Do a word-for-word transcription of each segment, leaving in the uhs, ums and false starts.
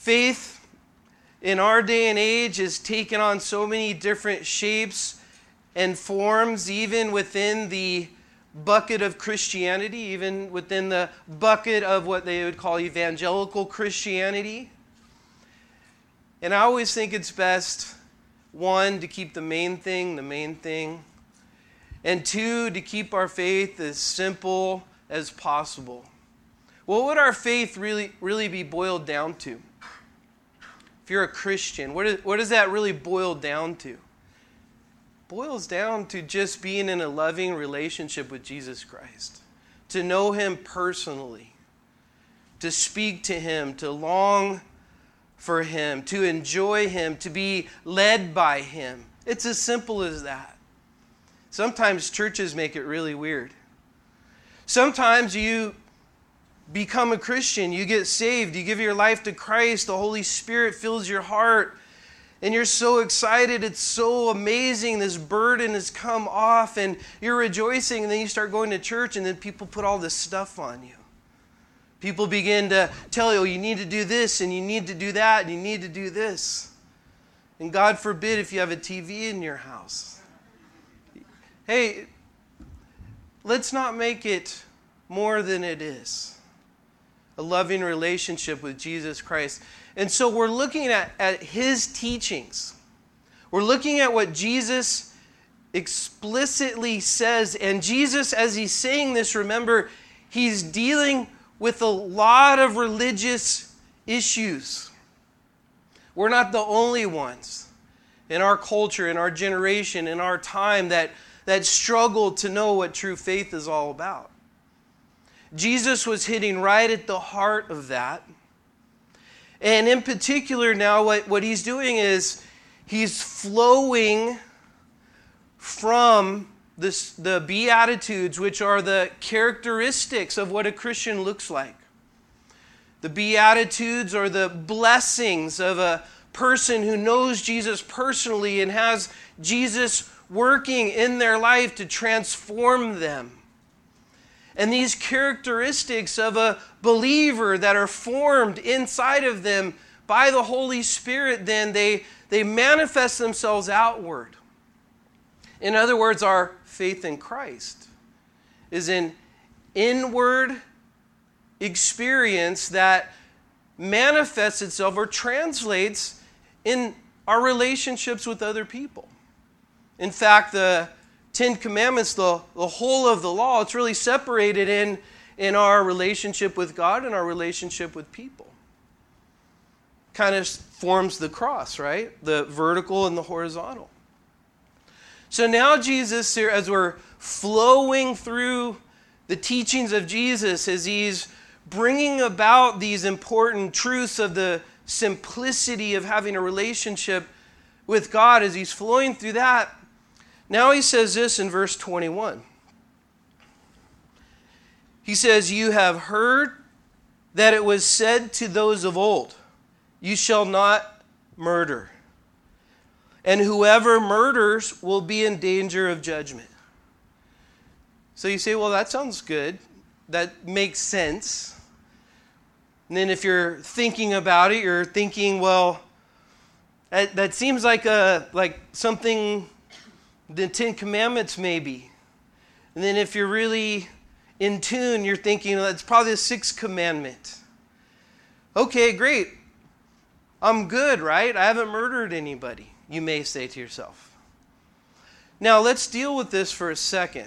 Faith in our day and age has taken on so many different shapes and forms, even within the bucket of Christianity, even within the bucket of what they would call evangelical Christianity. And I always think it's best, one, to keep the main thing the main thing, and two, to keep our faith as simple as possible. What would our faith really, really be boiled down to? If you're a Christian, what, is, what does that really boil down to? It boils down to just being in a loving relationship with Jesus Christ, to know Him personally, to speak to Him, to long for Him, to enjoy Him, to be led by Him. It's as simple as that. Sometimes churches make it really weird. Sometimes you become a Christian, you get saved, you give your life to Christ, the Holy Spirit fills your heart, and you're so excited, it's so amazing, this burden has come off, and you're rejoicing, and then you start going to church, and then people put all this stuff on you. People begin to tell you, oh, you need to do this, and you need to do that, and you need to do this. And God forbid if you have a T V in your house. Hey, let's not make it more than it is. A loving relationship with Jesus Christ. And so we're looking at, at His teachings. We're looking at what Jesus explicitly says. And Jesus, as He's saying this, remember, He's dealing with a lot of religious issues. We're not the only ones in our culture, in our generation, in our time that, that struggle to know what true faith is all about. Jesus was hitting right at the heart of that. And in particular now what, what He's doing is He's flowing from this, the Beatitudes, which are the characteristics of what a Christian looks like. The Beatitudes are the blessings of a person who knows Jesus personally and has Jesus working in their life to transform them. And these characteristics of a believer that are formed inside of them by the Holy Spirit, then they, they manifest themselves outward. In other words, our faith in Christ is an inward experience that manifests itself or translates in our relationships with other people. In fact, the Ten Commandments, the, the whole of the law, it's really separated in, in our relationship with God and our relationship with people. Kind of forms the cross, right? The vertical and the horizontal. So now Jesus, here, as we're flowing through the teachings of Jesus, as He's bringing about these important truths of the simplicity of having a relationship with God, as He's flowing through that, now He says this in verse twenty-one. He says, "You have heard that it was said to those of old, 'You shall not murder. And whoever murders will be in danger of judgment.'" So you say, well, that sounds good. That makes sense. And then if you're thinking about it, you're thinking, well, that, that seems like a like something the Ten Commandments maybe. And then if you're really in tune, you're thinking, well, it's probably the Sixth Commandment. Okay, great. I'm good, right? I haven't murdered anybody, you may say to yourself. Now, let's deal with this for a second.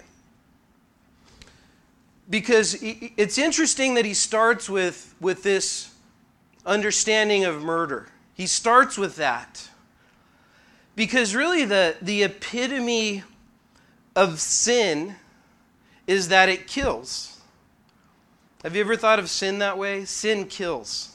Because it's interesting that he starts with, with this understanding of murder. He starts with that. Because really the, the epitome of sin is that it kills. Have you ever thought of sin that way? Sin kills.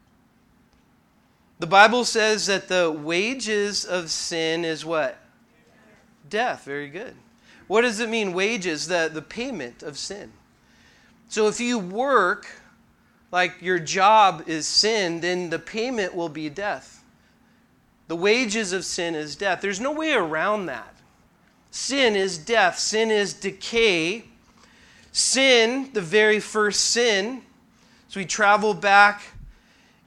The Bible says that the wages of sin is what? Death. Very good. What does it mean, wages? The, the payment of sin. So if you work like your job is sin, then the payment will be death. The wages of sin is death. There's no way around that. Sin is death. Sin is decay. Sin, the very first sin, so we travel back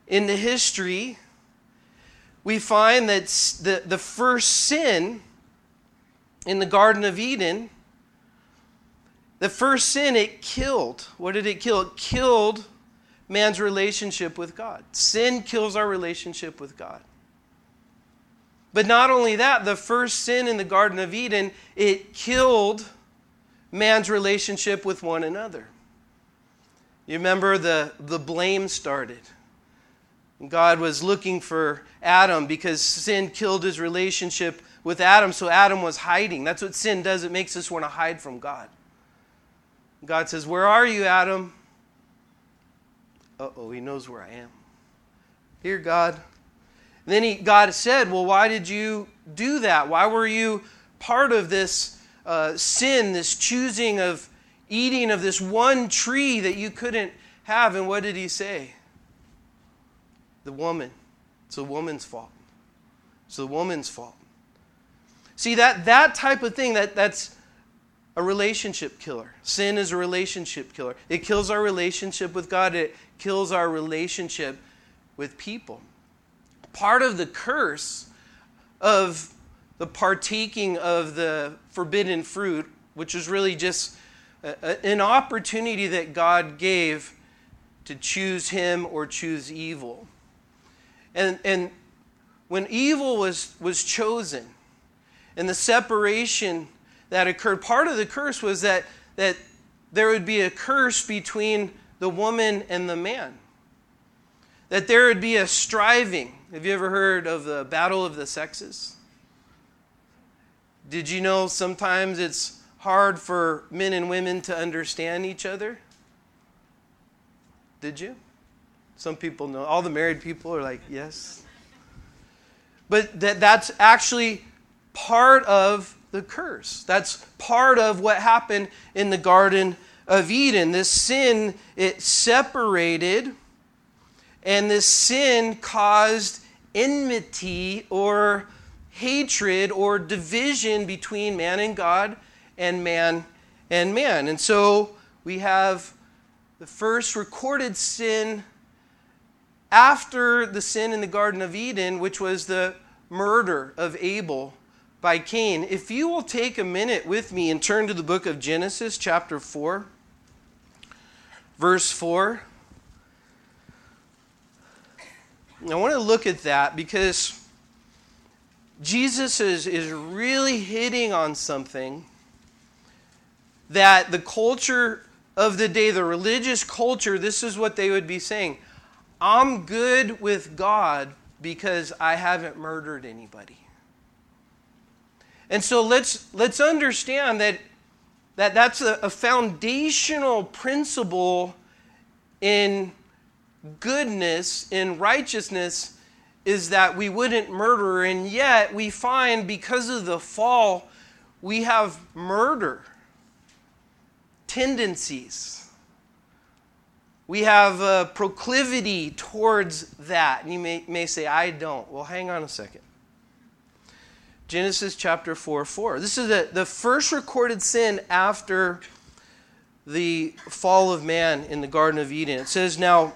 in the history, we find that the, the first sin in the Garden of Eden, the first sin, it killed. What did it kill? It killed man's relationship with God. Sin kills our relationship with God. But not only that, the first sin in the Garden of Eden, it killed man's relationship with one another. You remember the, the blame started. God was looking for Adam because sin killed his relationship with Adam, so Adam was hiding. That's what sin does. It makes us want to hide from God. God says, "Where are you, Adam?" Uh-oh, he knows where I am. "Here, God." And then he, God said, "Well, why did you do that? Why were you part of this uh, sin, this choosing of eating of this one tree that you couldn't have?" And what did he say? The woman. It's the woman's fault. It's the woman's fault. See, that, that type of thing, that, that's a relationship killer. Sin is a relationship killer. It kills our relationship with God. It kills our relationship with people. Part of the curse of the partaking of the forbidden fruit, which is really just a, a, an opportunity that God gave to choose him or choose evil. And, and when evil was, was chosen and the separation that occurred, part of the curse was that, that there would be a curse between the woman and the man. That there would be a striving. Have you ever heard of the battle of the sexes? Did you know sometimes it's hard for men and women to understand each other? Did you? Some people know. All the married people are like, yes. But that, that's actually part of the curse. That's part of what happened in the Garden of Eden. This sin, it separated, and this sin caused enmity or hatred or division between man and God and man and man. And so we have the first recorded sin after the sin in the Garden of Eden, which was the murder of Abel by Cain. If you will take a minute with me and turn to the book of Genesis, chapter four, verse four. I want to look at that because Jesus is, is really hitting on something that the culture of the day, the religious culture, this is what they would be saying. I'm good with God because I haven't murdered anybody. And so let's let's understand that, that that's a, a foundational principle in goodness, in righteousness, is that we wouldn't murder. And yet we find because of the fall, we have murder tendencies. We have a proclivity towards that. And you may, may say, I don't. Well, hang on a second. Genesis chapter four, four. This is the, the first recorded sin after the fall of man in the Garden of Eden. It says, now,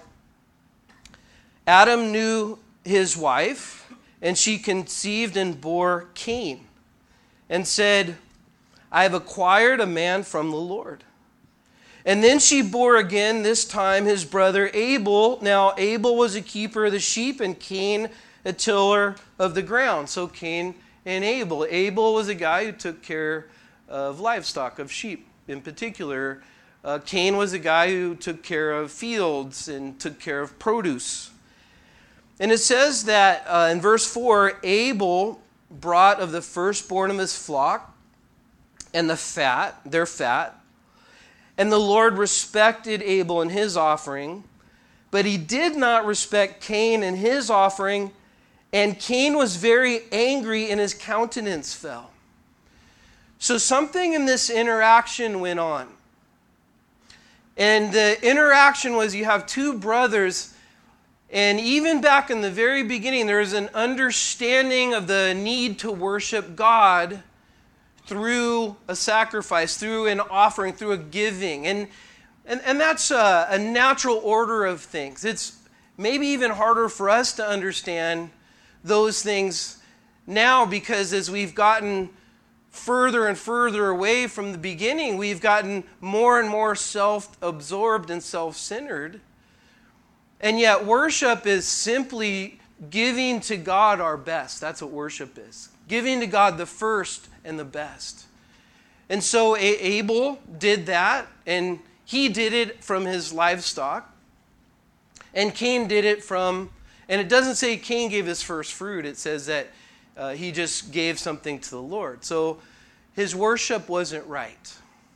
Adam knew his wife, and she conceived and bore Cain, and said, I have acquired a man from the Lord. And then she bore again, this time his brother Abel. Now Abel was a keeper of the sheep, and Cain a tiller of the ground. So Cain and Abel. Abel was a guy who took care of livestock, of sheep in particular. Uh, Cain was a guy who took care of fields and took care of produce. And it says that uh, in verse four, Abel brought of the firstborn of his flock and the fat, their fat. And the Lord respected Abel and his offering, but he did not respect Cain and his offering, and Cain was very angry and his countenance fell. So something in this interaction went on. And the interaction was you have two brothers, and even back in the very beginning, there is an understanding of the need to worship God through a sacrifice, through an offering, through a giving. And and, and that's a, a natural order of things. It's maybe even harder for us to understand those things now, because as we've gotten further and further away from the beginning, we've gotten more and more self-absorbed and self-centered. And yet worship is simply giving to God our best. That's what worship is. Giving to God the first and the best. And so Abel did that, and he did it from his livestock. And Cain did it from, and it doesn't say Cain gave his first fruit. It says that uh, he just gave something to the Lord. So his worship wasn't right.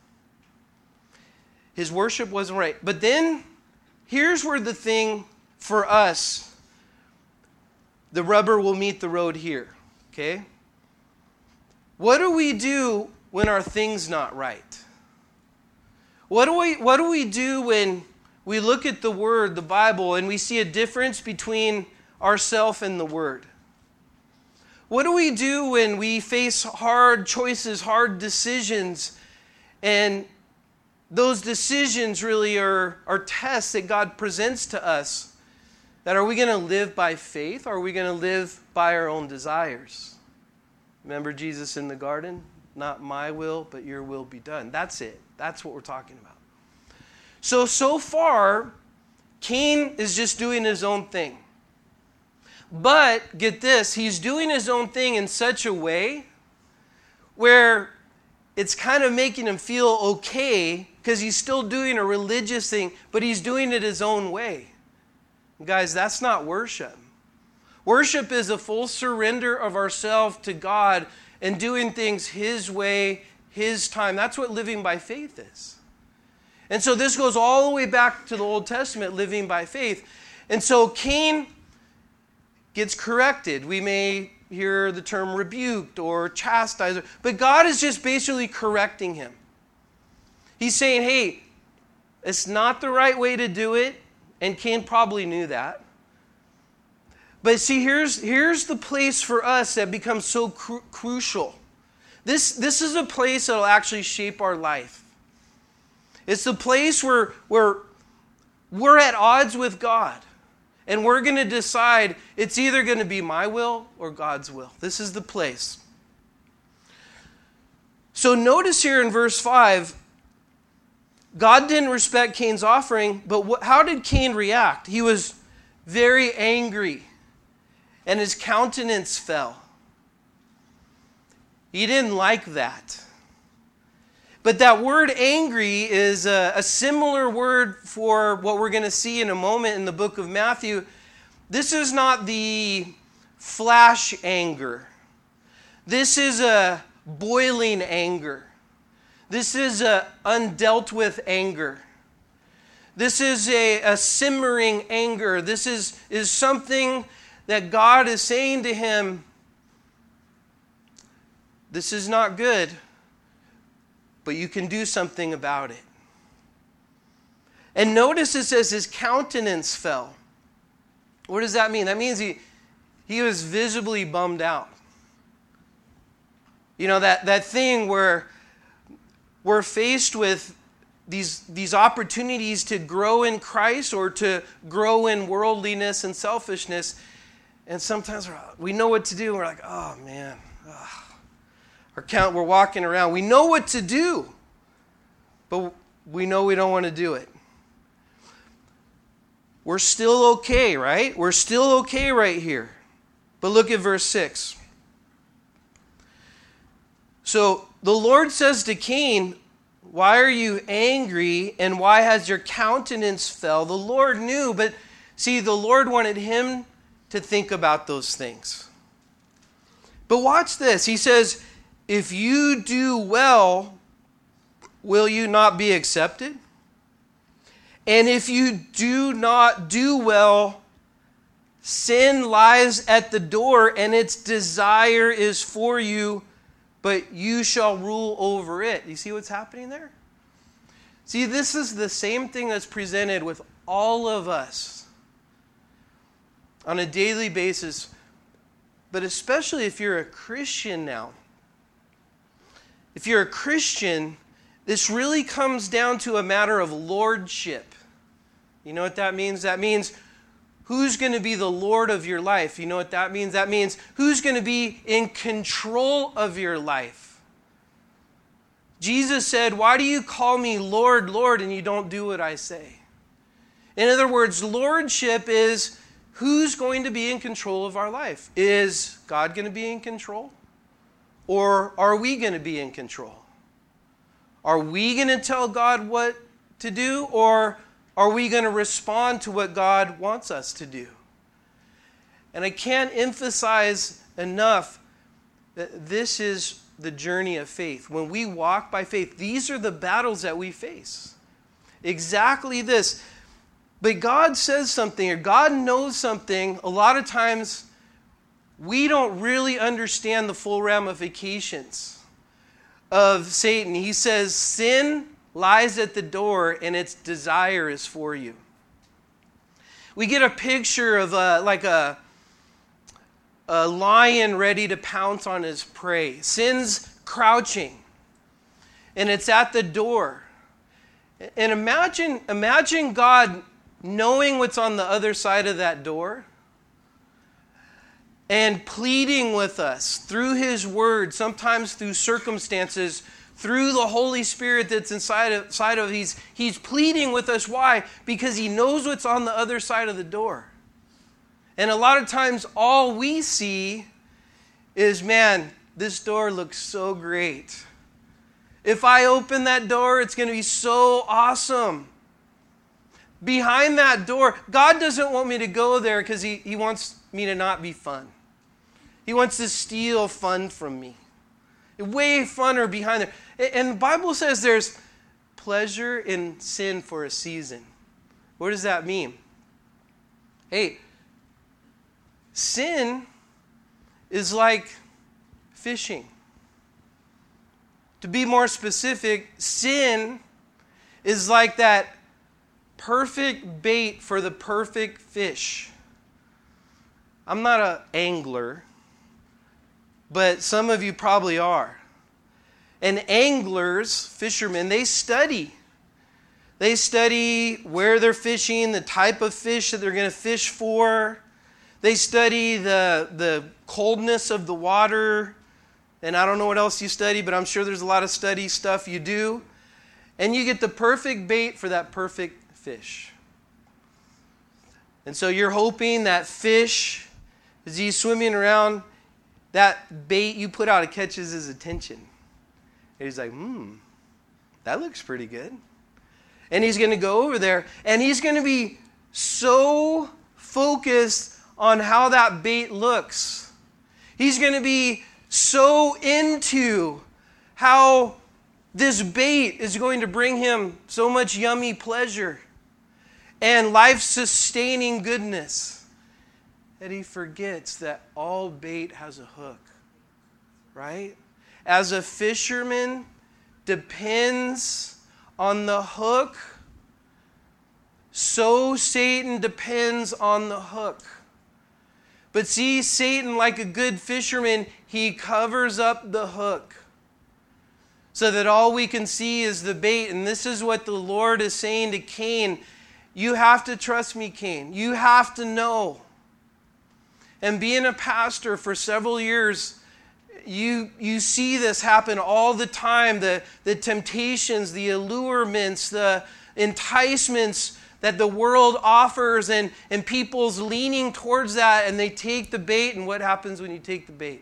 His worship wasn't right. But then, here's where the thing for us, the rubber will meet the road here. Okay? What do we do when our thing's not right? What do we, what do we do when we look at the Word, the Bible, and we see a difference between ourselves and the Word? What do we do when we face hard choices, hard decisions, and those decisions really are, are tests that God presents to us? That are we going to live by faith, or are we going to live by our own desires? Remember Jesus in the garden? Not my will, but your will be done. That's it. That's what we're talking about. So, so far, Cain is just doing his own thing. But, get this, he's doing his own thing in such a way where it's kind of making him feel okay because he's still doing a religious thing, but he's doing it his own way. Guys, that's not worship. Worship is a full surrender of ourselves to God and doing things His way, His time. That's what living by faith is. And so this goes all the way back to the Old Testament, living by faith. And so Cain gets corrected. We may hear the term rebuked or chastised, but God is just basically correcting him. He's saying, hey, it's not the right way to do it, and Cain probably knew that. But see, here's, here's the place for us that becomes so cru- crucial. This, this is a place that will actually shape our life. It's the place where, where we're at odds with God. And we're going to decide it's either going to be my will or God's will. This is the place. So notice here in verse five, God didn't respect Cain's offering, but what, how did Cain react? He was very angry, and his countenance fell. He didn't like that. But that word angry is a, a similar word for what we're going to see in a moment in the book of Matthew. This is not the flash anger. This is a boiling anger. This is a undealt with anger. This is a, a simmering anger. This is, is something that God is saying to him, this is not good, but you can do something about it. And notice it says his countenance fell. What does that mean? That means he, he was visibly bummed out. You know, that, that thing where we're faced with these, these opportunities to grow in Christ or to grow in worldliness and selfishness. And sometimes we're, we know what to do. And we're like, oh, man. Ugh. Our count, we're walking around. We know what to do, but we know we don't want to do it. We're still okay, right? We're still okay right here. But look at verse six. So the Lord says to Cain, why are you angry and why has your countenance fell? The Lord knew, but see, the Lord wanted him to think about those things. But watch this. He says, if you do well, will you not be accepted? And if you do not do well, sin lies at the door and its desire is for you, but you shall rule over it. You see what's happening there? See, this is the same thing that's presented with all of us on a daily basis, but especially if you're a Christian now. If you're a Christian, this really comes down to a matter of lordship. You know what that means? That means who's going to be the Lord of your life? You know what that means? That means who's going to be in control of your life? Jesus said, why do you call me Lord, Lord, and you don't do what I say? In other words, lordship is who's going to be in control of our life? Is God going to be in control? Or are we going to be in control? Are we going to tell God what to do? Or are we going to respond to what God wants us to do? And I can't emphasize enough that this is the journey of faith. When we walk by faith, these are the battles that we face. Exactly this. But God says something, or God knows something. A lot of times, we don't really understand the full ramifications of Satan. He says, sin lies at the door and its desire is for you. We get a picture of a, like a, a lion ready to pounce on his prey. Sin's crouching and it's at the door. And imagine, imagine God knowing what's on the other side of that door and pleading with us through His Word, sometimes through circumstances, through the Holy Spirit that's inside of, inside of he's, he's pleading with us. Why? Because He knows what's on the other side of the door. And a lot of times all we see is, man, this door looks so great. If I open that door, it's going to be so awesome. Behind that door, God doesn't want me to go there because he, he wants me to not be fun. He wants to steal fun from me. Way funner behind there. And the Bible says there's pleasure in sin for a season. What does that mean? Hey, sin is like fishing. To be more specific, sin is like that perfect bait for the perfect fish. I'm not an angler, but some of you probably are. And anglers, fishermen, they study. They study where they're fishing, the type of fish that they're going to fish for. They study the, the coldness of the water. And I don't know what else you study, but I'm sure there's a lot of study stuff you do. And you get the perfect bait for that perfect fish. And so you're hoping that fish, as he's swimming around, that bait you put out, it catches his attention. And he's like, hmm, that looks pretty good. And he's going to go over there, and he's going to be so focused on how that bait looks. He's going to be so into how this bait is going to bring him so much yummy pleasure and life-sustaining goodness that he forgets that all bait has a hook, right? As a fisherman depends on the hook, so Satan depends on the hook. But see, Satan, like a good fisherman, he covers up the hook so that all we can see is the bait. And this is what the Lord is saying to Cain. You have to trust me, Cain. You have to know. And being a pastor for several years, you, you see this happen all the time. The, the temptations, the allurements, the enticements that the world offers, and, and people's leaning towards that, and they take the bait. And what happens when you take the bait?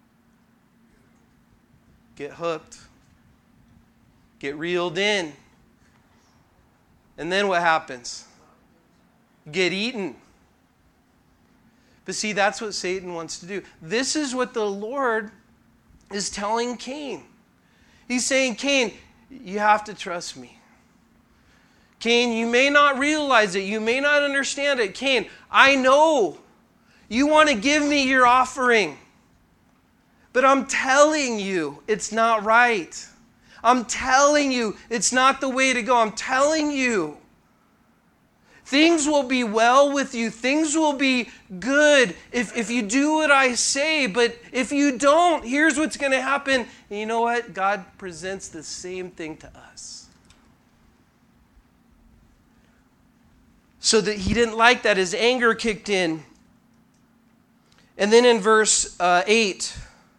Get hooked. Get reeled in. And then what happens? Get eaten. But see, that's what Satan wants to do. This is what the Lord is telling Cain. He's saying, Cain, you have to trust me. Cain, you may not realize it. You may not understand it. Cain, I know you want to give me your offering. But I'm telling you, it's not right. I'm telling you, it's not the way to go. I'm telling you. Things will be well with you. Things will be good if, if you do what I say. But if you don't, here's what's going to happen. And you know what? God presents the same thing to us. So that he didn't like that. His anger kicked in. And then in verse uh, eight,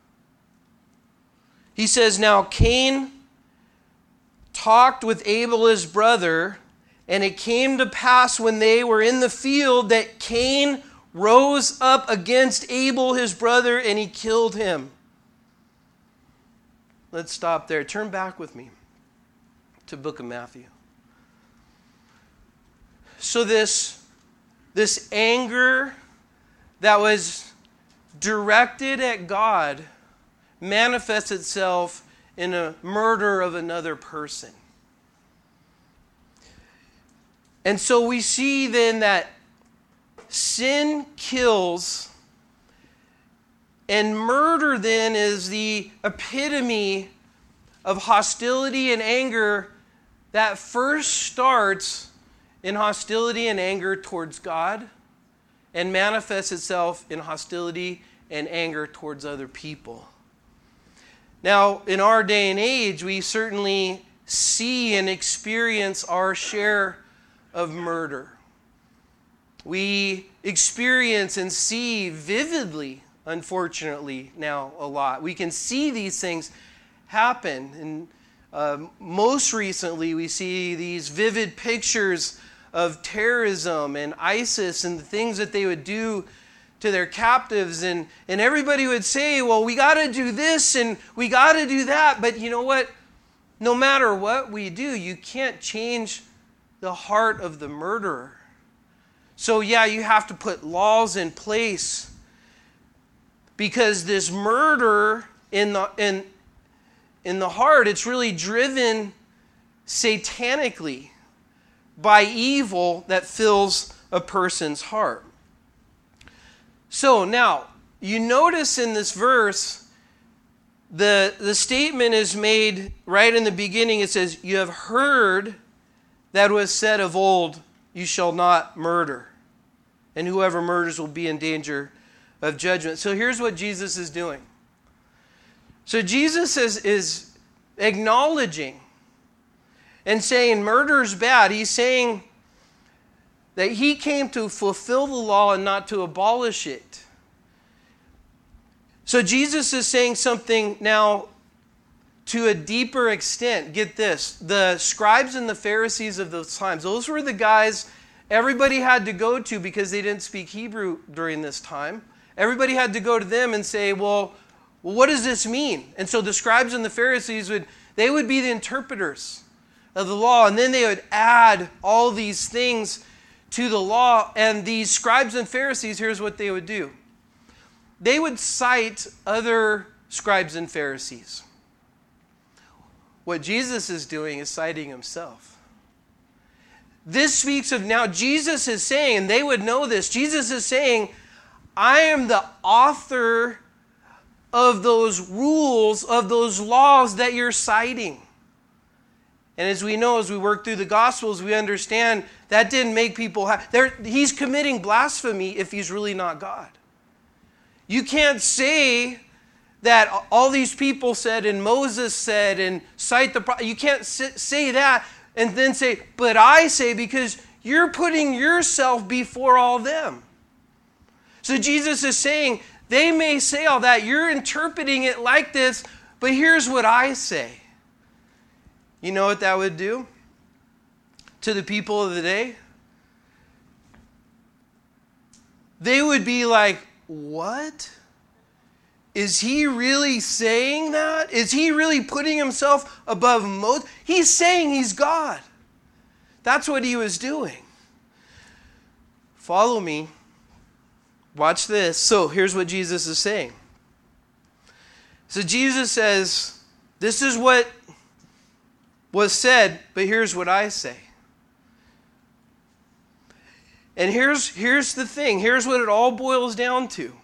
he says, now Cain talked with Abel his brother, and it came to pass when they were in the field that Cain rose up against Abel his brother, and he killed him. Let's stop there. Turn back with me to the book of Matthew. So this, this anger that was directed at God manifests itself in a murder of another person. And so we see then that sin kills, and murder then is the epitome of hostility and anger that first starts in hostility and anger towards God and manifests itself in hostility and anger towards other people. Now, in our day and age, we certainly see and experience our share of murder. We experience and see vividly, unfortunately, now a lot. We can see these things happen. And uh, most recently, we see these vivid pictures of terrorism and ISIS and the things that they would do to their captives. And, and everybody would say, well, we got to do this and we got to do that. But you know what? No matter what we do, you can't change the heart of the murderer. So yeah, you have to put laws in place, because this murder in the in, in the heart, it's really driven satanically by evil that fills a person's heart. So now, you notice in this verse, the, the statement is made right in the beginning. It says, you have heard that was said of old, you shall not murder, and whoever murders will be in danger of judgment. So here's what Jesus is doing. So Jesus is, is acknowledging and saying murder is bad. He's saying that he came to fulfill the law and not to abolish it. So Jesus is saying something now to a deeper extent. Get this. The scribes and the Pharisees of those times, those were the guys everybody had to go to because they didn't speak Hebrew during this time. Everybody had to go to them and say, well, well what does this mean? And so the scribes and the Pharisees would, they would be the interpreters of the law, and then they would add all these things to the law. And these scribes and Pharisees, here's what they would do. They would cite other scribes and Pharisees. What Jesus is doing is citing himself. This speaks of now Jesus is saying, and they would know this, Jesus is saying, I am the author of those rules, of those laws that you're citing. And as we know, as we work through the Gospels, we understand that didn't make people happy. He's committing blasphemy if he's really not God. You can't say that all these people said and Moses said and cite the prophet. You can't say that and then say, but I say, because you're putting yourself before all them. So Jesus is saying, they may say all that, you're interpreting it like this, but here's what I say. You know what that would do to the people of the day? They would be like, what? Is he really saying that? Is he really putting himself above Moses? He's saying he's God. That's what he was doing. Follow me. Watch this. So here's what Jesus is saying. So Jesus says, this is what was said, but here's what I say. And here's, here's the thing. Here's what it all boils down to.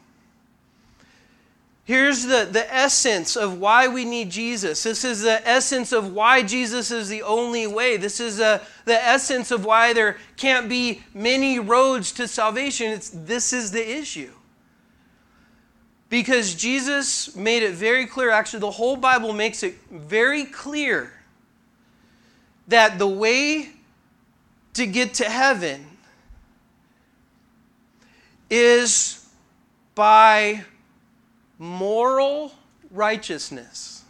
Here's the, the essence of why we need Jesus. This is the essence of why Jesus is the only way. This is a, the essence of why there can't be many roads to salvation. It's, this is the issue. Because Jesus made it very clear, actually the whole Bible makes it very clear that the way to get to heaven is by moral righteousness.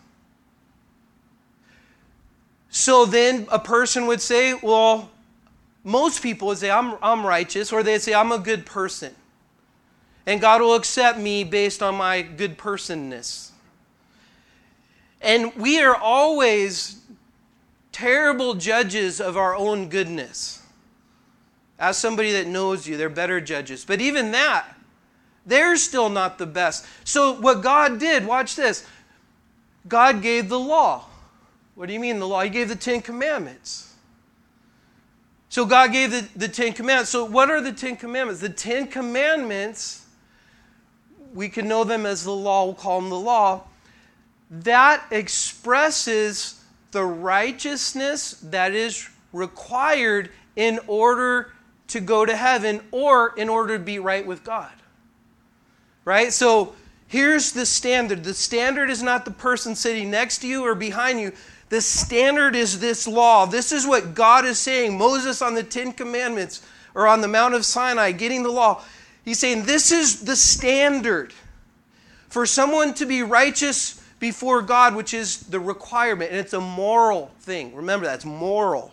So then a person would say, well, most people would say, I'm, I'm righteous, or they'd say, I'm a good person. And God will accept me based on my good personness. And we are always terrible judges of our own goodness. As somebody that knows you, they're better judges. But even that, they're still not the best. So what God did, watch this. God gave the law. What do you mean the law? He gave the Ten Commandments. So God gave the, the Ten Commandments. So what are the Ten Commandments? The Ten Commandments, we can know them as the law, we'll call them the law. That expresses the righteousness that is required in order to go to heaven or in order to be right with God. Right? So here's the standard. The standard is not the person sitting next to you or behind you. The standard is this law. This is what God is saying. Moses on the Ten Commandments or on the Mount of Sinai getting the law. He's saying this is the standard for someone to be righteous before God, which is the requirement. And it's a moral thing. Remember that. It's moral.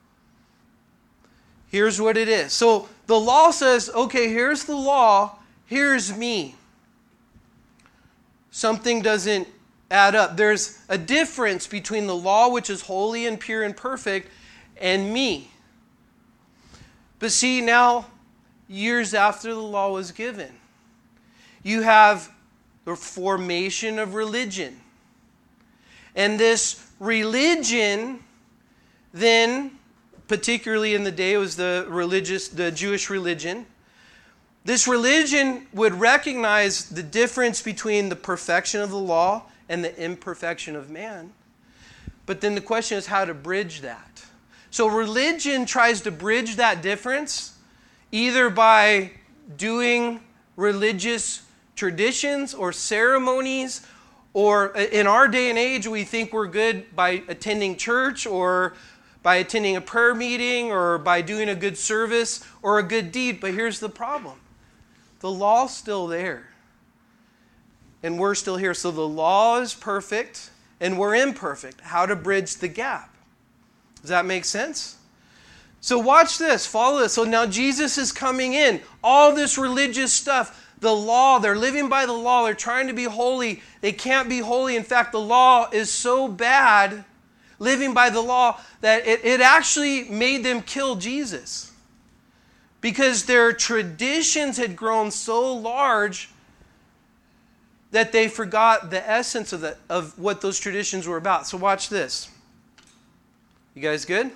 Here's what it is. So the law says, okay, here's the law. Here's me. Something doesn't add up. There's a difference between the law, which is holy and pure and perfect, and me. But see, now, years after the law was given, you have the formation of religion. And this religion, then, particularly in the day, it was the religious, the Jewish religion. This religion would recognize the difference between the perfection of the law and the imperfection of man. But then the question is how to bridge that. So religion tries to bridge that difference either by doing religious traditions or ceremonies, or in our day and age we think we're good by attending church or by attending a prayer meeting or by doing a good service or a good deed. But here's the problem. The law's still there. And we're still here. So the law is perfect and we're imperfect. How to bridge the gap. Does that make sense? So watch this. Follow this. So now Jesus is coming in. All this religious stuff. The law. They're living by the law. They're trying to be holy. They can't be holy. In fact, the law is so bad, living by the law, that it, it actually made them kill Jesus. Because their traditions had grown so large that they forgot the essence of, the, of what those traditions were about. So watch this. You guys good?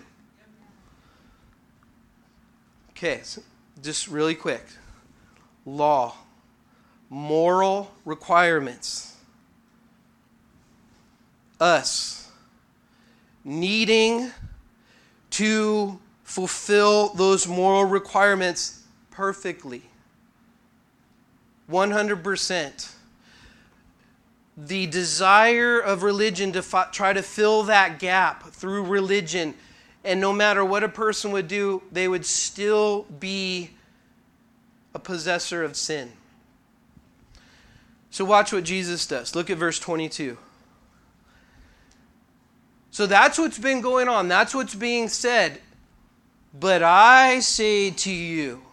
Okay, so just really quick. Law. Moral requirements. Us. Needing to fulfill those moral requirements perfectly. one hundred percent. The desire of religion to fi- try to fill that gap through religion, and no matter what a person would do, they would still be a possessor of sin. So watch what Jesus does. Look at verse twenty-two. So that's what's been going on. That's what's being said. But I say to you.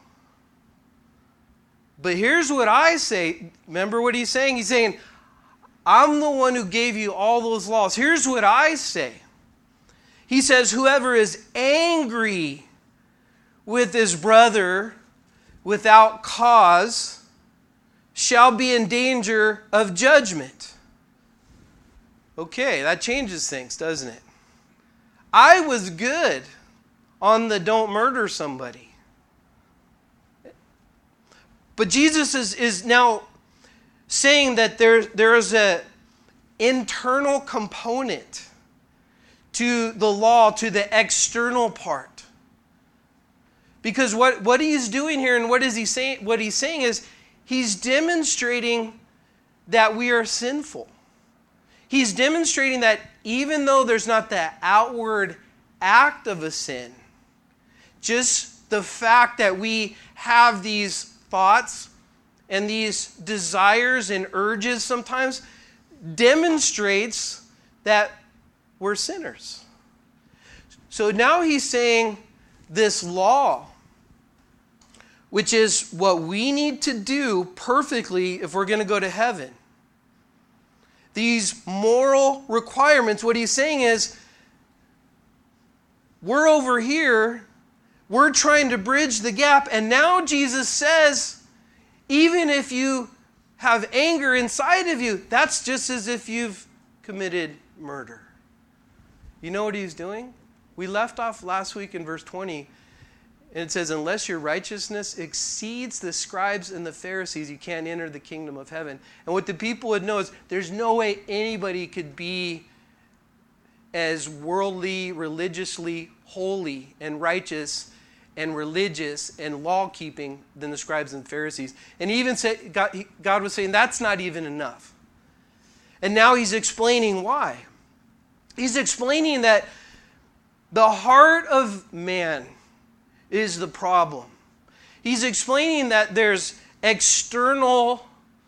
But here's what I say. Remember what he's saying? He's saying, I'm the one who gave you all those laws. Here's what I say. He says, whoever is angry with his brother without cause shall be in danger of judgment. Okay, that changes things, doesn't it? I was good on the don't murder somebody. But Jesus is, is now saying that there, there is an internal component to the law, to the external part. Because what, what he's doing here and what is he saying, what he's saying is he's demonstrating that we are sinful. He's demonstrating that even though there's not the outward act of a sin, just the fact that we have these thoughts and these desires and urges sometimes demonstrates that we're sinners. So now he's saying this law, which is what we need to do perfectly if we're going to go to heaven. These moral requirements, what he's saying is, we're over here, we're trying to bridge the gap, and now Jesus says, even if you have anger inside of you, that's just as if you've committed murder. You know what he's doing? We left off last week in verse twenty, and it says, unless your righteousness exceeds the scribes and the Pharisees, you can't enter the kingdom of heaven. And what the people would know is there's no way anybody could be as worldly, religiously holy and righteous and religious and law-keeping than the scribes and Pharisees. And he even said, God, God was saying that's not even enough. And now he's explaining why. He's explaining that the heart of man is the problem. He's explaining that there's external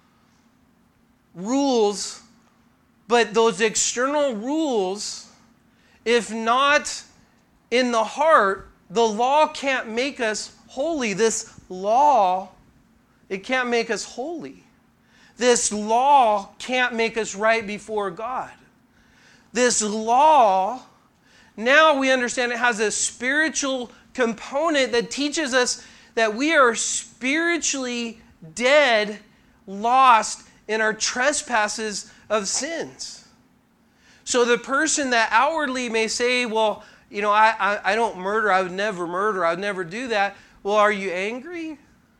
rules, but those external rules, if not in the heart, the law can't make us holy. This law, it can't make us holy. This law can't make us right before God. This law, now we understand it has a spiritual component that teaches us that we are spiritually dead, lost in our trespasses of sins. So the person that outwardly may say, well, you know, I, I, I don't murder, I would never murder, I would never do that. Well, are you angry?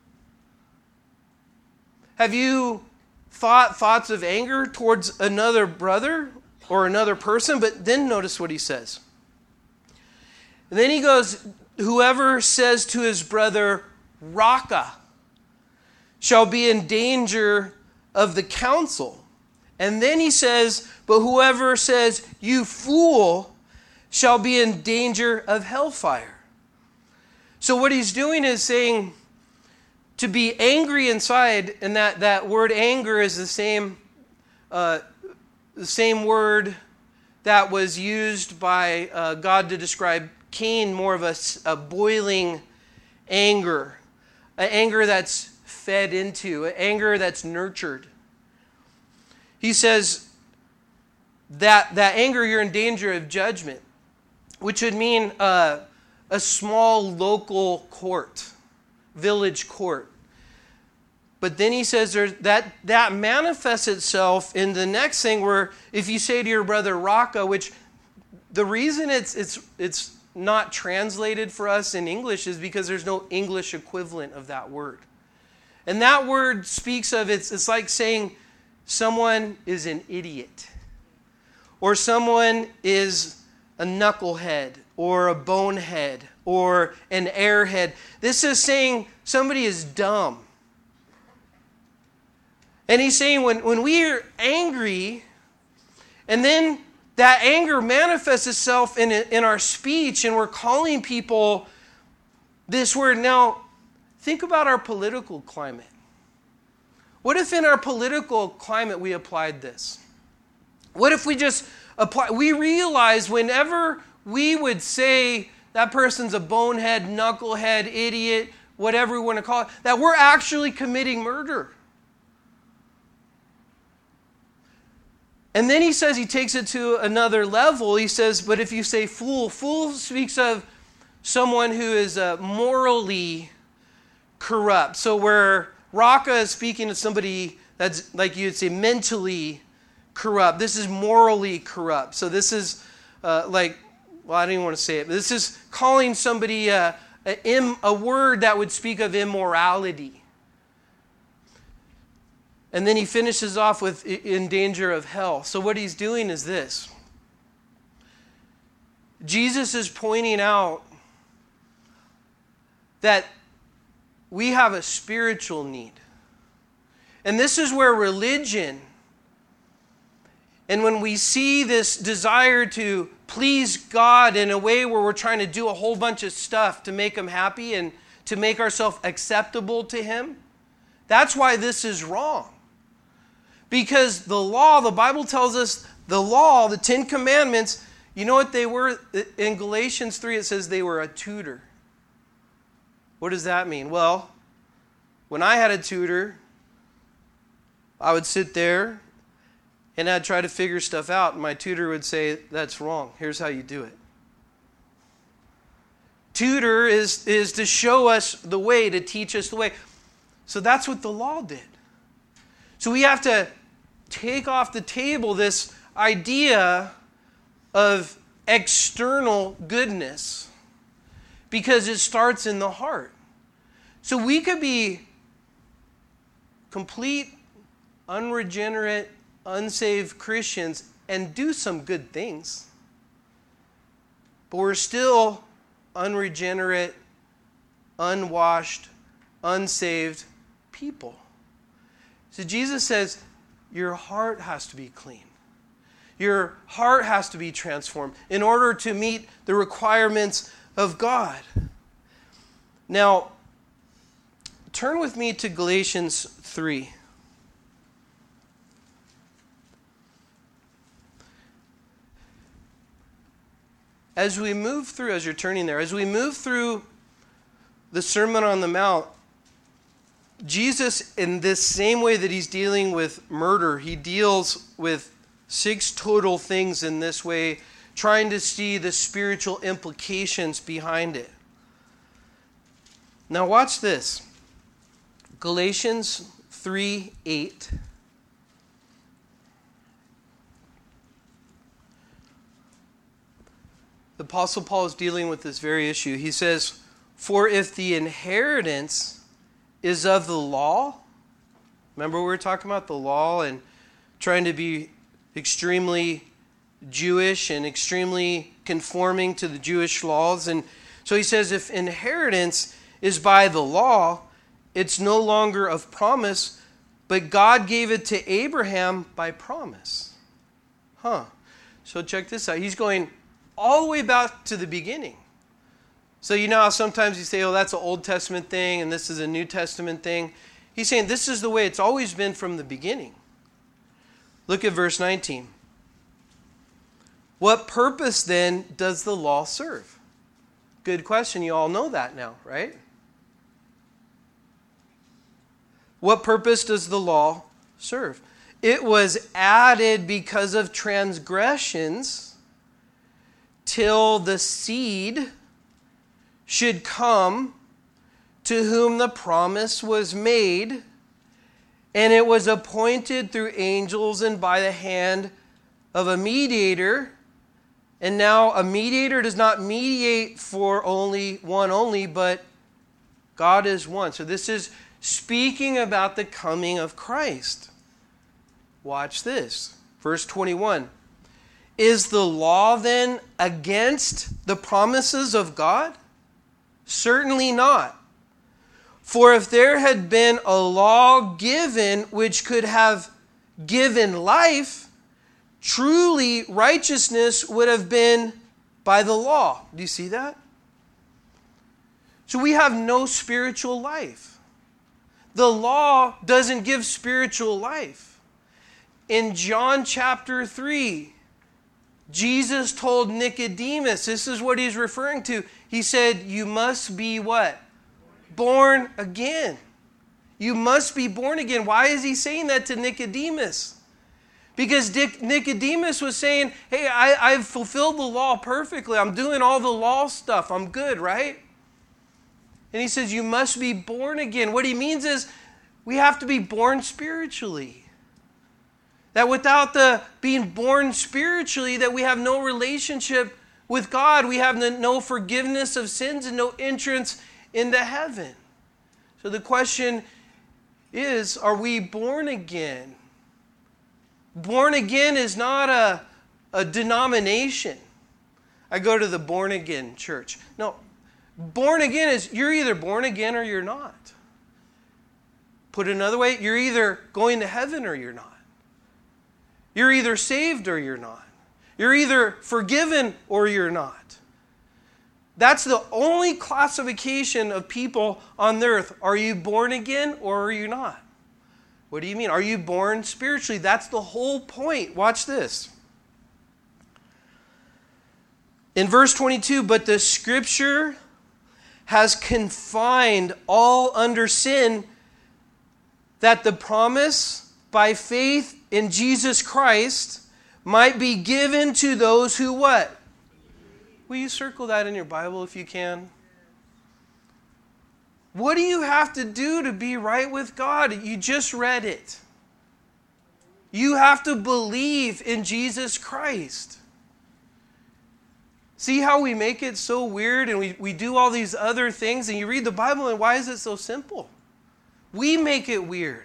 Have you thought thoughts of anger towards another brother or another person? But then notice what he says. And then he goes, whoever says to his brother, Raka, shall be in danger of the council. And then he says, but whoever says, you fool, shall be in danger of hellfire. So what he's doing is saying to be angry inside, and that, that word anger is the same, uh, the same word that was used by uh, God to describe Cain, more of a, a boiling anger, an anger that's fed into, an anger that's nurtured. He says that that anger, you're in danger of judgment, which would mean uh, a small local court, village court. But then he says there, that that manifests itself in the next thing where if you say to your brother Raka, which the reason it's it's it's not translated for us in English is because there's no English equivalent of that word. And that word speaks of, it's it's like saying someone is an idiot, or someone is a knucklehead, or a bonehead, or an airhead. This is saying somebody is dumb. And he's saying when, when we are angry, and then that anger manifests itself in, in our speech, and we're calling people this word. Now, think about our political climate. What if in our political climate we applied this? What if we just apply, we realize whenever we would say that person's a bonehead, knucklehead, idiot, whatever we want to call it, that we're actually committing murder. And then he says, he takes it to another level. He says, but if you say fool, fool speaks of someone who is uh, morally corrupt. So where Raka is speaking to somebody that's, like you'd say, mentally corrupt. This is morally corrupt. So this is uh, like, well, I don't even want to say it, but this is calling somebody uh, a, a word that would speak of immorality. And then he finishes off with in danger of hell. So what he's doing is this. Jesus is pointing out that we have a spiritual need. And this is where religion, and when we see this desire to please God in a way where we're trying to do a whole bunch of stuff to make him happy and to make ourselves acceptable to him, That's why this is wrong. Because the law, the Bible tells us, the law, the Ten Commandments, you know what they were? In Galatians three, it says they were a tutor. What does that mean? Well, when I had a tutor, I would sit there and I'd try to figure stuff out, and my tutor would say, that's wrong. Here's how you do it. Tutor is, is to show us the way, to teach us the way. So that's what the law did. So we have to take off the table this idea of external goodness, because it starts in the heart. So we could be complete, unregenerate, unsaved Christians and do some good things, but we're still unregenerate, unwashed, unsaved people. So Jesus says, your heart has to be clean. Your heart has to be transformed in order to meet the requirements of God. Now, turn with me to Galatians three. As we move through, as you're turning there, as we move through the Sermon on the Mount, Jesus, in this same way that he's dealing with murder, he deals with six total things in this way, trying to see the spiritual implications behind it. Now watch this. Galatians three eight. The Apostle Paul is dealing with this very issue. He says, for if the inheritance is of the law, remember we were talking about the law and trying to be extremely Jewish and extremely conforming to the Jewish laws. And so he says, if inheritance is by the law, it's no longer of promise, but God gave it to Abraham by promise. Huh. So check this out. He's going all the way back to the beginning. So you know how sometimes you say, oh, that's an Old Testament thing and this is a New Testament thing. He's saying this is the way it's always been from the beginning. Look at verse nineteen. What purpose then does the law serve? Good question. You all know that now, right? What purpose does the law serve? It was added because of transgressions till the seed should come to whom the promise was made, and it was appointed through angels and by the hand of a mediator. And now a mediator does not mediate for only one only, but God is one. So this is speaking about the coming of Christ. Watch this. Verse twenty-one. Is the law then against the promises of God? Certainly not. For if there had been a law given which could have given life, truly righteousness would have been by the law. Do you see that? So we have no spiritual life. The law doesn't give spiritual life. In John chapter three, Jesus told Nicodemus, this is what he's referring to. He said, you must be what? Born again. You must be born again. Why is he saying that to Nicodemus? Because Nicodemus was saying, hey, I, I've fulfilled the law perfectly. I'm doing all the law stuff. I'm good, right? And he says, you must be born again. What he means is we have to be born spiritually. That without the being born spiritually, that we have no relationship with God. We have no forgiveness of sins and no entrance into heaven. So the question is, are we born again? Born again is not a, a denomination. I go to the born again church. No, born again is you're either born again or you're not. Put it another way, you're either going to heaven or you're not. You're either saved or you're not. You're either forgiven or you're not. That's the only classification of people on the earth. Are you born again or are you not? What do you mean? Are you born spiritually? That's the whole point. Watch this. In verse twenty-two, but the Scripture has confined all under sin, that the promise by faith in Jesus Christ might be given to those who what? Will you circle that in your Bible if you can? What do you have to do to be right with God? You just read it. You have to believe in Jesus Christ. See how we make it so weird and we, we do all these other things and you read the Bible and why is it so simple? We make it weird.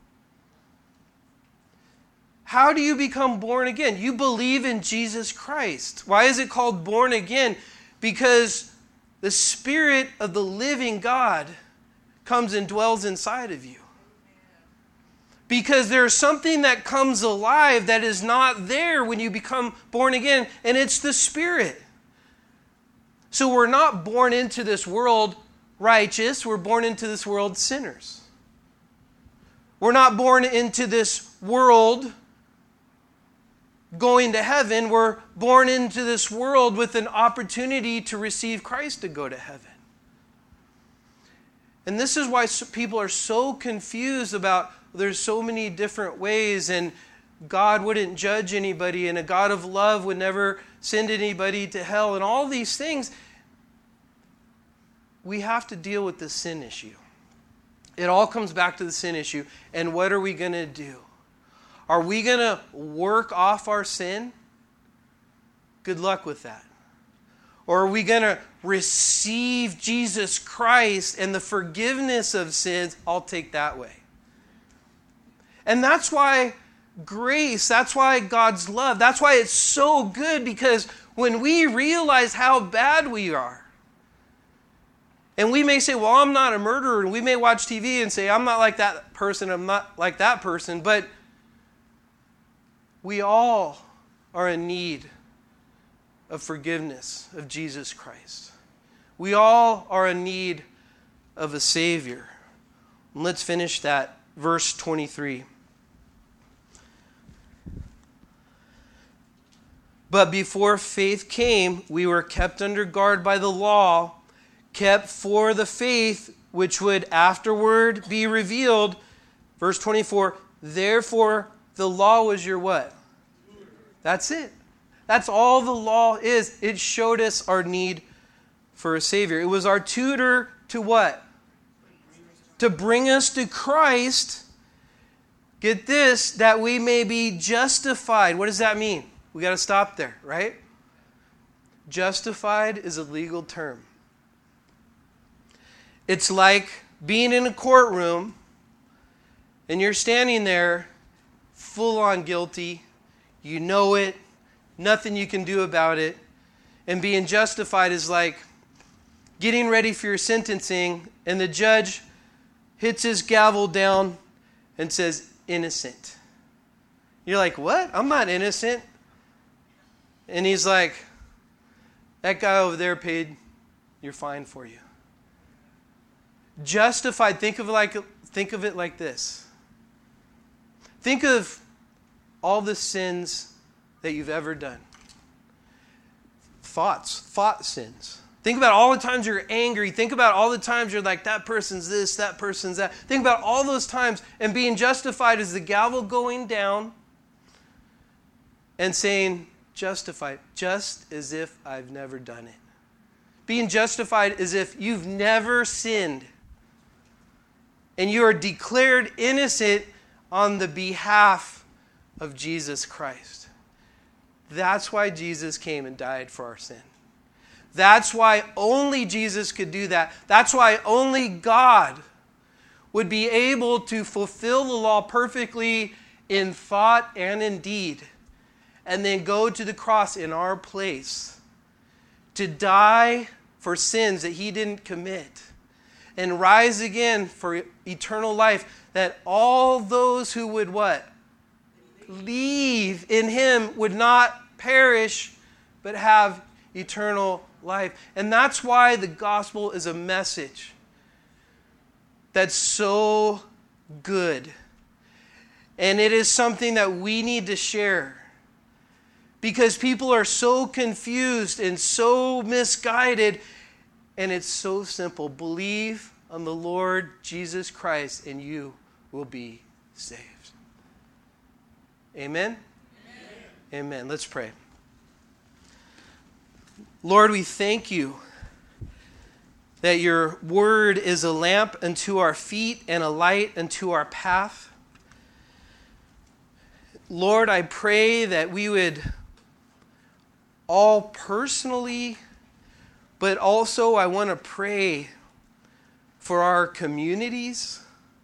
How do you become born again? You believe in Jesus Christ. Why is it called born again? Because the Spirit of the living God comes and dwells inside of you. Because there's something that comes alive that is not there when you become born again, and it's the Spirit. So we're not born into this world righteous, we're born into this world sinners. We're not born into this world going to heaven, we're born into this world with an opportunity to receive Christ to go to heaven. And this is why people are so confused about there's so many different ways and God wouldn't judge anybody and a God of love would never send anybody to hell and all these things. We have to deal with the sin issue. It all comes back to the sin issue. And what are we going to do? Are we going to work off our sin? Good luck with that. Or are we going to receive Jesus Christ and the forgiveness of sins? I'll take that way. And that's why grace, that's why God's love, that's why it's so good, because when we realize how bad we are, and we may say, well, I'm not a murderer, and we may watch T V and say, I'm not like that person, I'm not like that person, but we all are in need of forgiveness of Jesus Christ. We all are in need of a Savior. And let's finish that. Verse twenty-three. But before faith came, we were kept under guard by the law, kept for the faith which would afterward be revealed. Verse twenty-four. Therefore, the law was your what? That's it. That's all the law is. It showed us our need for a Savior. It was our tutor to what? To bring us to Christ. Get this, that we may be justified. What does that mean? We got to stop there, right? Justified is a legal term. It's like being in a courtroom and you're standing there full on guilty. You know it. Nothing you can do about it. And being justified is like getting ready for your sentencing and the judge hits his gavel down and says, innocent. You're like, what? I'm not innocent. And he's like, that guy over there paid your fine for you. Justified, think of it like, think of it like this. Think of all the sins that you've ever done. Thoughts, thought sins. Think about all the times you're angry. Think about all the times you're like, that person's this, that person's that. Think about all those times and being justified is the gavel going down and saying, justified, just as if I've never done it. Being justified as if you've never sinned. And you are declared innocent on the behalf of Jesus Christ. That's why Jesus came and died for our sin. That's why only Jesus could do that. That's why only God would be able to fulfill the law perfectly in thought and in deed, and then go to the cross in our place to die for sins that he didn't commit and rise again for eternal life, that all those who would what? Believe in him would not perish but have eternal life. And that's why the gospel is a message that's so good. And it is something that we need to share. Because people are so confused and so misguided. And it's so simple. Believe on the Lord Jesus Christ and you will be saved. Amen? Amen. Amen. Let's pray. Lord, we thank you that your word is a lamp unto our feet and a light unto our path. Lord, I pray that we would all personally, but also I want to pray for our communities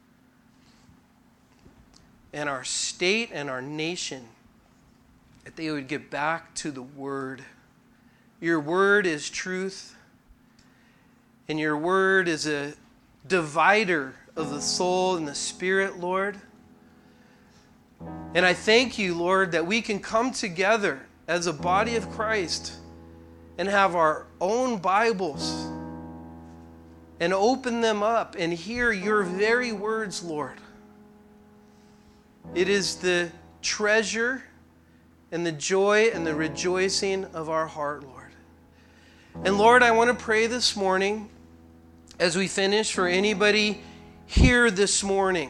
and our state and our nation, that they would get back to the word. Your word is truth, and your word is a divider of the soul and the spirit, Lord. And I thank you, Lord, that we can come together as a body of Christ and have our own Bibles and open them up and hear your very words, Lord. It is the treasure and the joy and the rejoicing of our heart, Lord. And Lord, I want to pray this morning as we finish for anybody here this morning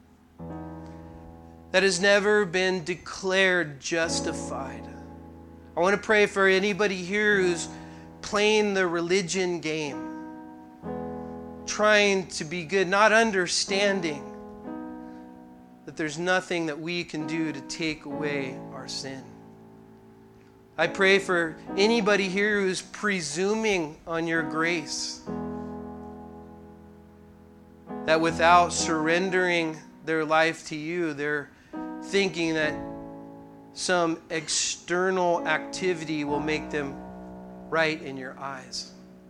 that has never been declared justified. I want to pray for anybody here who's playing the religion game, trying to be good, not understanding that there's nothing that we can do to take away our sin. I pray for anybody here who's presuming on your grace, that without surrendering their life to you, they're thinking that some external activity will make them right in your eyes.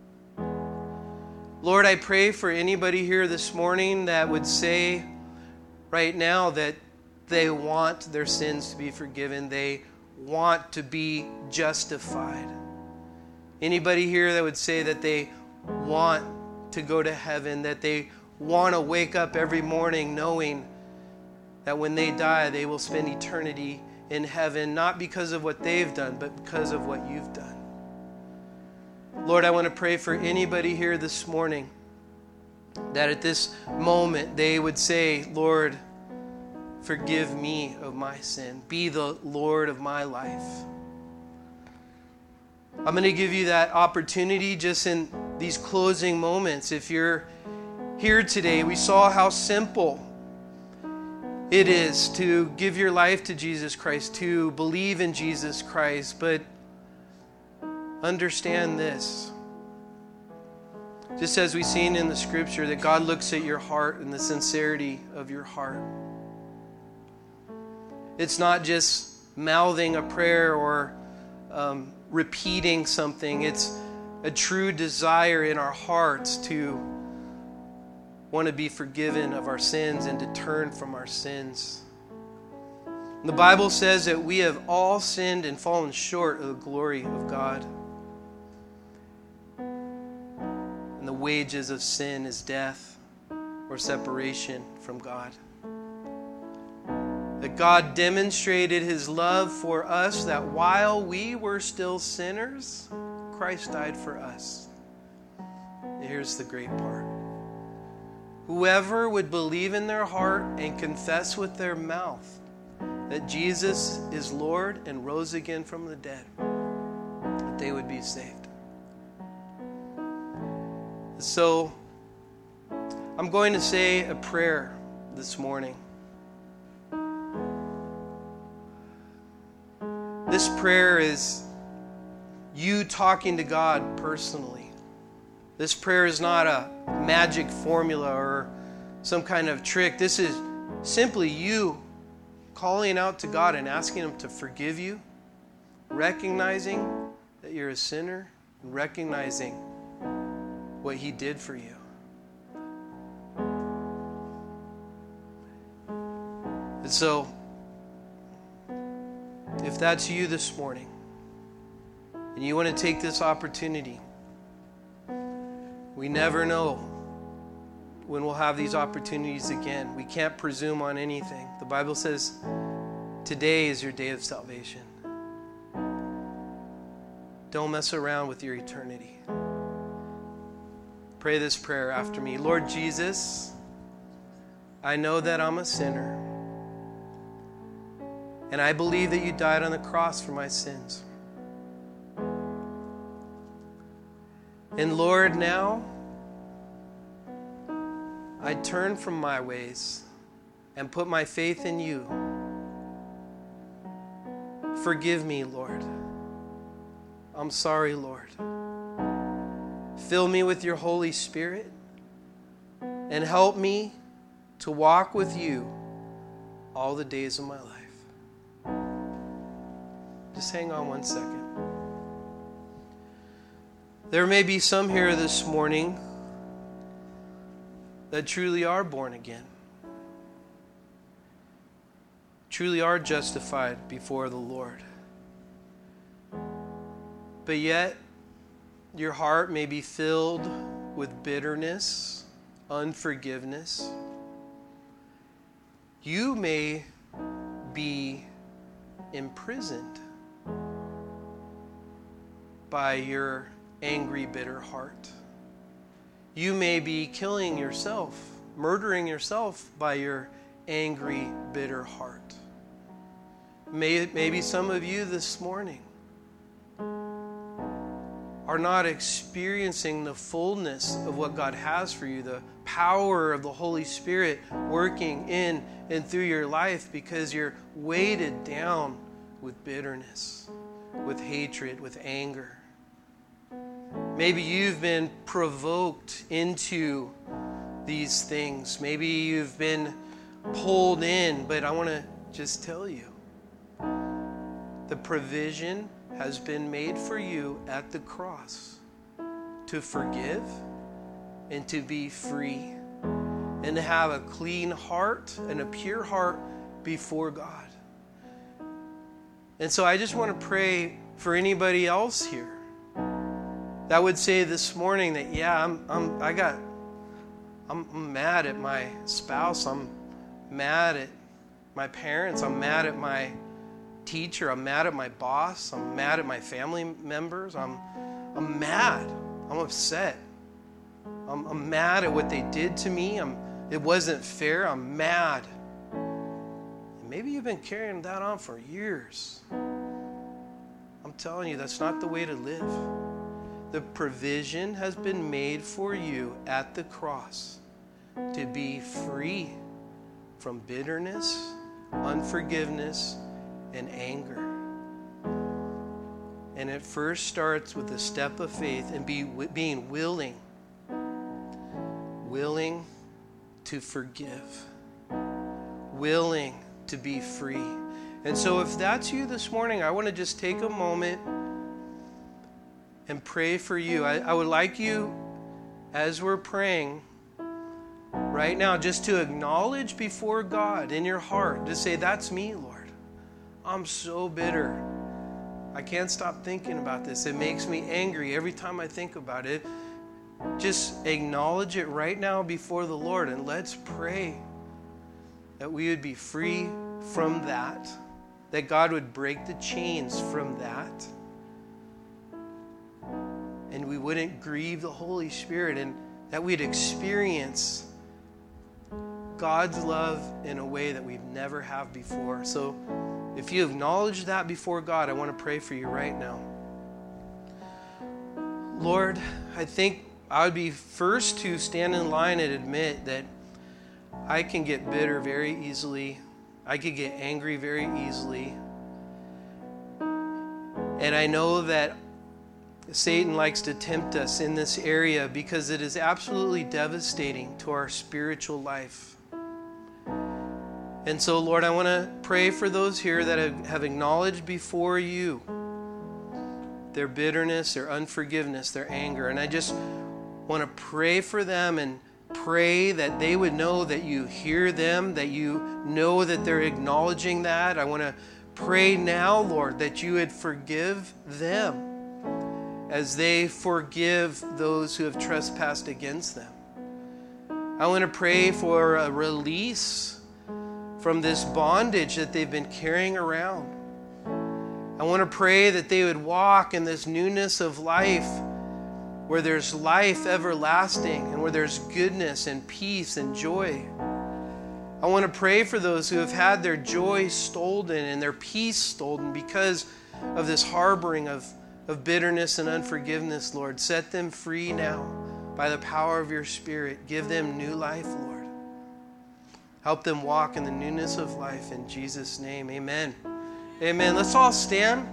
Lord, I pray for anybody here this morning that would say right now that they want their sins to be forgiven. They want to be justified. Anybody here that would say that they want to go to heaven, that they want to wake up every morning knowing that when they die, they will spend eternity in heaven, not because of what they've done, but because of what you've done. Lord, I want to pray for anybody here this morning that at this moment they would say, Lord, forgive me of my sin. Be the Lord of my life. I'm going to give you that opportunity just in these closing moments. If you're here today, we saw how simple it is to give your life to Jesus Christ, to believe in Jesus Christ, but understand this. Just as we've seen in the scripture, that God looks at your heart and the sincerity of your heart. It's not just mouthing a prayer or um, repeating something. It's a true desire in our hearts to want to be forgiven of our sins and to turn from our sins. The Bible says that we have all sinned and fallen short of the glory of God. And the wages of sin is death or separation from God. That God demonstrated his love for us, that while we were still sinners, Christ died for us. And here's the great part. Whoever would believe in their heart and confess with their mouth that Jesus is Lord and rose again from the dead, that they would be saved. So, I'm going to say a prayer this morning. This prayer is you talking to God personally. This prayer is not a magic formula or some kind of trick. This is simply you calling out to God and asking him to forgive you, recognizing that you're a sinner, and recognizing what he did for you. And so, if that's you this morning, and you want to take this opportunity. We never know when we'll have these opportunities again. We can't presume on anything. The Bible says today is your day of salvation. Don't mess around with your eternity. Pray this prayer after me. Lord Jesus, I know that I'm a sinner, and I believe that you died on the cross for my sins. And Lord, now I turn from my ways and put my faith in you. Forgive me, Lord. I'm sorry, Lord. Fill me with your Holy Spirit and help me to walk with you all the days of my life. Just hang on one second. There may be some here this morning that truly are born again, truly are justified before the Lord. But yet, your heart may be filled with bitterness, unforgiveness. You may be imprisoned by your angry, bitter heart. You may be killing yourself, murdering yourself by your angry, bitter heart. May, maybe some of you this morning are not experiencing the fullness of what God has for you, the power of the Holy Spirit working in and through your life, because you're weighted down with bitterness, with hatred, with anger. Maybe you've been provoked into these things. Maybe you've been pulled in, but I want to just tell you, the provision has been made for you at the cross to forgive and to be free and to have a clean heart and a pure heart before God. And so I just want to pray for anybody else here that would say this morning that, yeah, I'm, I'm, I got, I'm mad at my spouse. I'm mad at my parents. I'm mad at my teacher. I'm mad at my boss. I'm mad at my family members. I'm, I'm mad. I'm upset. I'm, I'm mad at what they did to me. I'm, it wasn't fair. I'm mad. And maybe you've been carrying that on for years. I'm telling you, that's not the way to live. The provision has been made for you at the cross to be free from bitterness, unforgiveness, and anger. And it first starts with a step of faith and be, being willing, willing to forgive, willing to be free. And so if that's you this morning, I want to just take a moment and pray for you. I, I would like you, as we're praying right now, just to acknowledge before God in your heart, to say, that's me, Lord. I'm so bitter. I can't stop thinking about this. It makes me angry every time I think about it. Just acknowledge it right now before the Lord, and let's pray that we would be free from that, that God would break the chains from that, and we wouldn't grieve the Holy Spirit, and that we'd experience God's love in a way that we've never have before. So if you acknowledge that before God, I want to pray for you right now. Lord, I think I would be first to stand in line and admit that I can get bitter very easily. I could get angry very easily. And I know that Satan likes to tempt us in this area because it is absolutely devastating to our spiritual life. And so, Lord, I want to pray for those here that have, have acknowledged before you their bitterness, their unforgiveness, their anger. And I just want to pray for them and pray that they would know that you hear them, that you know that they're acknowledging that. I want to pray now, Lord, that you would forgive them. as they forgive those who have trespassed against them. I want to pray for a release from this bondage that they've been carrying around. I want to pray that they would walk in this newness of life, where there's life everlasting and where there's goodness and peace and joy. I want to pray for those who have had their joy stolen and their peace stolen because of this harboring of, of bitterness and unforgiveness, Lord. Set them free now by the power of your Spirit. Give them new life, Lord. Help them walk in the newness of life. In Jesus' name, amen. Amen. Let's all stand.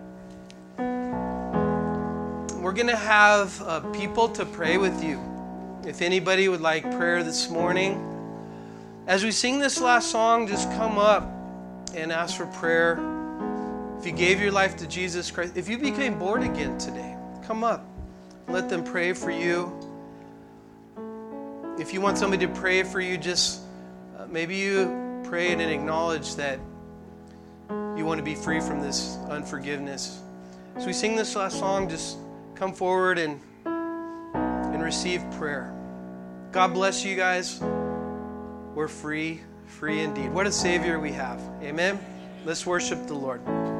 We're going to have uh, people to pray with you. If anybody would like prayer this morning, as we sing this last song, just come up and ask for prayer. If you gave your life to Jesus Christ, if you became born again today, come up. Let them pray for you. If you want somebody to pray for you, just uh, maybe you pray and acknowledge that you want to be free from this unforgiveness. As we sing this last song, just come forward and, and receive prayer. God bless you guys. We're free, free indeed. What a Savior we have. Amen. Let's worship the Lord.